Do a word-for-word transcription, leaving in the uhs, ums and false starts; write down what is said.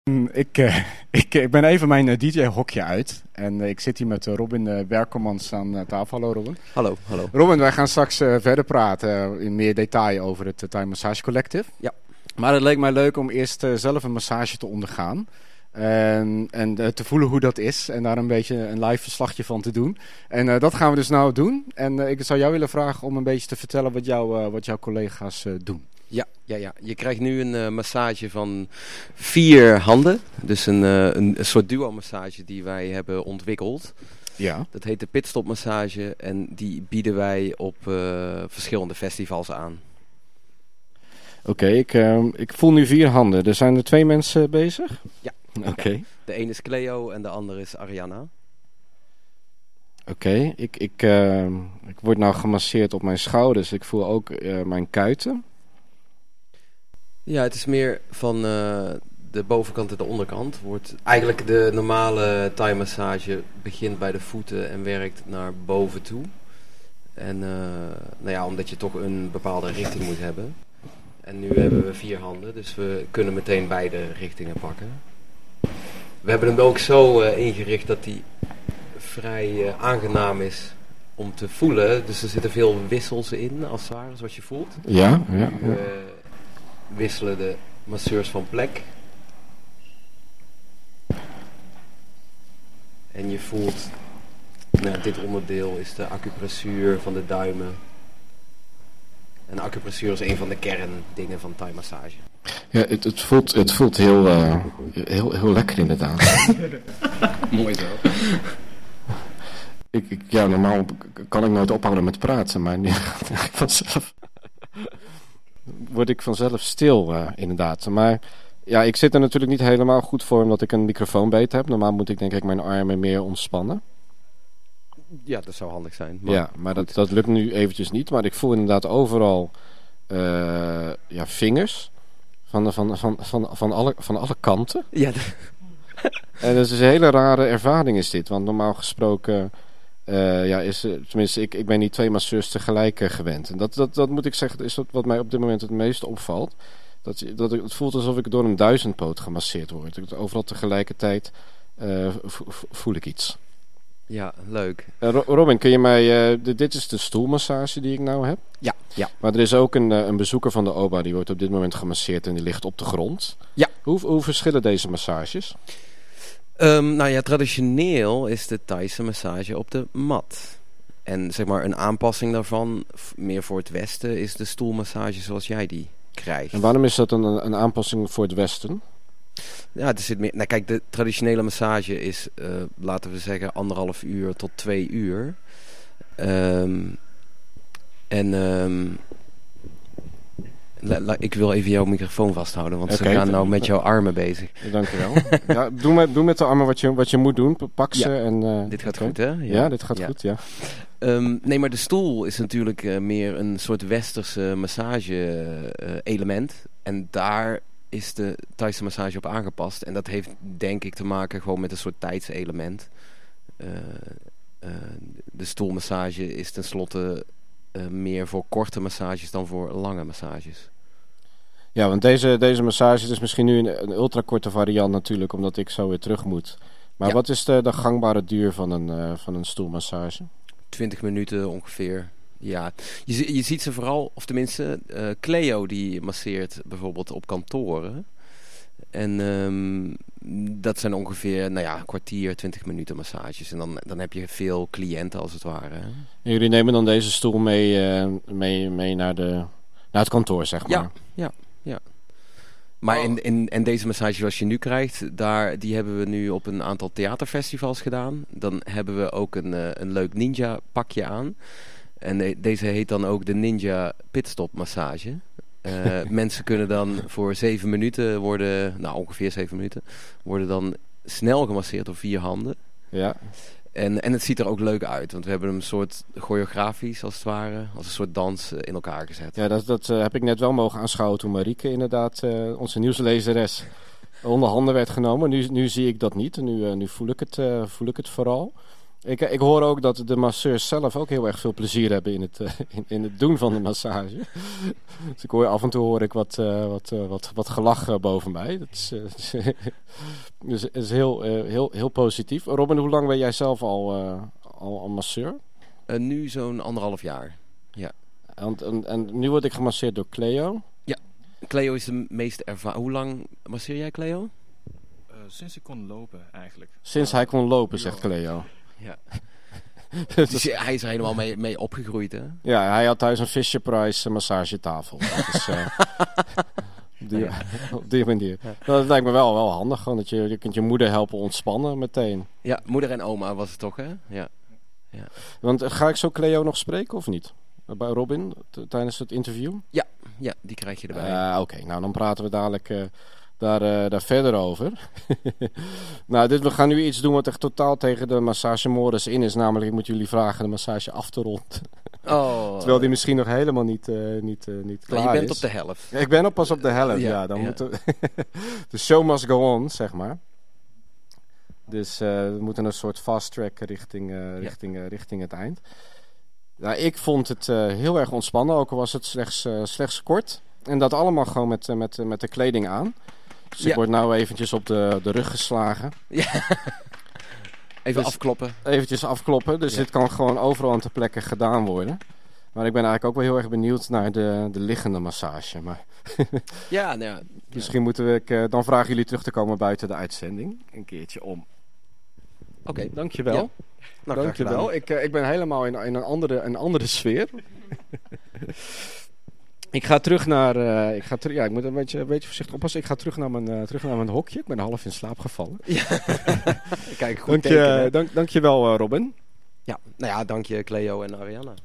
Ik, uh, ik, ik ben even mijn uh, D J-hokje uit. En uh, ik zit hier met uh, Robin uh, Berkelmans aan uh, tafel. Hallo Robin. Hallo, hallo. Robin, wij gaan straks uh, verder praten uh, in meer detail over het uh, Thai Massage Collective. Ja. Maar het leek mij leuk om eerst uh, zelf een massage te ondergaan. En, en uh, te voelen hoe dat is. En daar een beetje een live verslagje van te doen. En uh, dat gaan we dus nou doen. En uh, ik zou jou willen vragen om een beetje te vertellen wat, jou, uh, wat jouw collega's uh, doen. Ja, ja, ja, je krijgt nu een uh, massage van vier handen. Dus een, uh, een, een soort duo-massage die wij hebben ontwikkeld. Ja. Dat heet de pitstop-massage en die bieden wij op uh, verschillende festivals aan. Oké, okay, ik, uh, ik voel nu vier handen. Er zijn er twee mensen bezig? Ja. Oké. Okay. Ja. De ene is Cleo en de andere is Ariana. Oké, okay, ik, ik, uh, ik word nou gemasseerd op mijn schouders. Ik voel ook uh, mijn kuiten. Ja, het is meer van uh, de bovenkant en de onderkant. Wordt eigenlijk de normale Thai massage begint bij de voeten en werkt naar boven toe. En uh, nou ja, omdat je toch een bepaalde richting moet hebben. En nu hebben we vier handen, dus we kunnen meteen beide richtingen pakken. We hebben hem ook zo uh, ingericht dat hij vrij uh, aangenaam is om te voelen. Dus er zitten veel wissels in, als het ware, zoals je voelt. Ja, ja. ja. Uh, wisselen de masseurs van plek. En je voelt, nou, dit onderdeel is de acupressuur van de duimen. En acupressuur is een van de kerndingen van Thai massage. Ja, het, het, voelt, het voelt heel, uh, heel, heel lekker inderdaad. Mooi zo. Ik, ik, ja, normaal kan ik nooit ophouden met praten, maar nu vanzelf word ik vanzelf stil, uh, inderdaad. Maar ja, ik zit er natuurlijk niet helemaal goed voor omdat ik een microfoonbeet heb. Normaal moet ik denk ik mijn armen meer ontspannen. Ja, dat zou handig zijn. Maar ja, maar dat, dat lukt nu eventjes niet. Maar ik voel inderdaad overal uh, ja, vingers van, van, van, van, van, alle, van alle kanten. Ja. En dat is een hele rare ervaring is dit. Want normaal gesproken uh, ja, is, tenminste, ik, ik ben niet twee masseurs tegelijk uh, gewend. En dat, dat, dat moet ik zeggen, is wat mij op dit moment het meest opvalt. Dat, dat het voelt alsof ik door een duizendpoot gemasseerd word. Overal tegelijkertijd uh, voel ik iets. Ja, leuk. Uh, Robin, kun je mij... Uh, de, dit is de stoelmassage die ik nou heb. Ja, ja. Maar er is ook een, uh, een bezoeker van de O B A, die wordt op dit moment gemasseerd en die ligt op de grond. Ja. Hoe, hoe verschillen deze massages? Um, nou ja, traditioneel is de Thaise massage op de mat. En zeg maar een aanpassing daarvan, f- meer voor het Westen, is de stoelmassage zoals jij die krijgt. En waarom is dat een, een aanpassing voor het Westen? Ja, er zit meer. Nou, kijk, de traditionele massage is, uh, laten we zeggen, anderhalf uur tot twee uur. Um, en um, la, la, ik wil even jouw microfoon vasthouden, want okay, ze gaan nou met jouw armen bezig. Dank je wel. Ja, doe, met, doe met de armen wat je, wat je moet doen. Pak ze ja, en... Uh, dit gaat okay. goed, hè? Ja, ja dit gaat ja. goed, ja. Um, nee, maar de stoel is natuurlijk uh, meer een soort westerse massage uh, element. En daar is de Thaise massage op aangepast. En dat heeft denk ik te maken gewoon met een soort tijdselement. Uh, uh, de stoelmassage is tenslotte uh, meer voor korte massages dan voor lange massages. Ja, want deze, deze massage is misschien nu een, een ultrakorte variant natuurlijk, omdat ik zo weer terug moet. Maar ja. Wat is de, de gangbare duur van een, uh, van een stoelmassage? twintig minuten ongeveer. Ja, je, je ziet ze vooral, of tenminste, uh, Cleo die masseert bijvoorbeeld op kantoren. En um, dat zijn ongeveer, nou ja, een kwartier, twintig minuten massages. En dan, dan heb je veel cliënten als het ware. En jullie nemen dan deze stoel mee, uh, mee, mee naar, de, naar het kantoor, zeg maar? Ja, ja, ja. Maar oh. in, in, en deze massage zoals je nu krijgt, daar, die hebben we nu op een aantal theaterfestivals gedaan. Dan hebben we ook een, uh, een leuk ninja pakje aan. En de, deze heet dan ook de Ninja Pitstop massage. Uh, mensen kunnen dan voor zeven minuten worden, nou ongeveer zeven minuten, worden dan snel gemasseerd door vier handen. Ja. En, en het ziet er ook leuk uit, want we hebben hem een soort choreografisch als het ware, als een soort dans uh, in elkaar gezet. Ja, dat, dat uh, heb ik net wel mogen aanschouwen toen Marieke inderdaad, uh, onze nieuwslezeres, onder handen werd genomen. Nu, nu zie ik dat niet, nu, uh, nu voel, ik het, uh, voel ik het vooral. Ik, ik hoor ook dat de masseurs zelf ook heel erg veel plezier hebben in het, uh, in, in het doen van de massage. Dus ik hoor af en toe hoor ik wat, uh, wat, uh, wat, wat gelach uh, boven mij. Dat is, uh, dus is heel, uh, heel, heel positief. Robin, hoe lang ben jij zelf al, uh, al, al masseur? Uh, nu zo'n anderhalf jaar. Ja. En, en, en nu word ik gemasseerd door Cleo. Ja, Cleo is de meest ervaren. Hoe lang masseer jij Cleo? Uh, sinds ik kon lopen eigenlijk. Sinds uh, hij kon lopen, zegt Cleo. Ja. Dus hij is er helemaal mee, mee opgegroeid, hè? Ja, hij had thuis een Fisher-Price massagetafel. Dat is, uh, op, die, ja. op die manier. Ja. Dat lijkt me wel, wel handig. Gewoon dat je, je kunt je moeder helpen ontspannen meteen. Ja, moeder en oma was het toch, hè? Ja. Ja. Want uh, ga ik zo Cleo nog spreken of niet? Bij Robin, t- tijdens het interview? Ja, ja, die krijg je erbij. Uh, Oké, okay. Nou dan praten we dadelijk uh, daar, uh, daar verder over. Nou, dit, we gaan nu iets doen wat echt totaal tegen de massagemodus in is. Namelijk, ik moet jullie vragen de massage af te ronden. Oh. Terwijl die misschien nog helemaal niet, uh, niet, uh, niet klaar is. Nou, je bent is. op de helft. Ik ben op pas op de helft, ja. ja dan ja. Moeten we de show must go on, zeg maar. Dus uh, we moeten een soort fast track richting, uh, richting, uh, richting het eind. Nou, ik vond het uh, heel erg ontspannen, ook al was het slechts, uh, slechts kort. En dat allemaal gewoon met, uh, met, uh, met de kleding aan. Dus ja. Ik word nou eventjes op de, de rug geslagen. Ja. Even dus afkloppen. Eventjes afkloppen, dus ja. Dit kan gewoon overal aan ter plekke gedaan worden. Maar ik ben eigenlijk ook wel heel erg benieuwd naar de, de liggende massage. Maar ja, nou ja. Misschien moeten we, ik, uh, dan vragen jullie terug te komen buiten de uitzending. Een keertje om. Oké. Okay. Dankjewel. Ja. Nou, Dankjewel. Ik, uh, ik ben helemaal in, in een, andere, een andere sfeer. Ik ga terug naar... Uh, ik, ga ter- ja, ik moet een beetje, een beetje voorzichtig oppassen. Ik ga terug naar, mijn, uh, terug naar mijn hokje. Ik ben half in slaap gevallen. Ja. Kijk, goed dank, teken, je, dank, dankjewel, uh, Robin. Ja, nou ja, dank je Cleo en Arianna.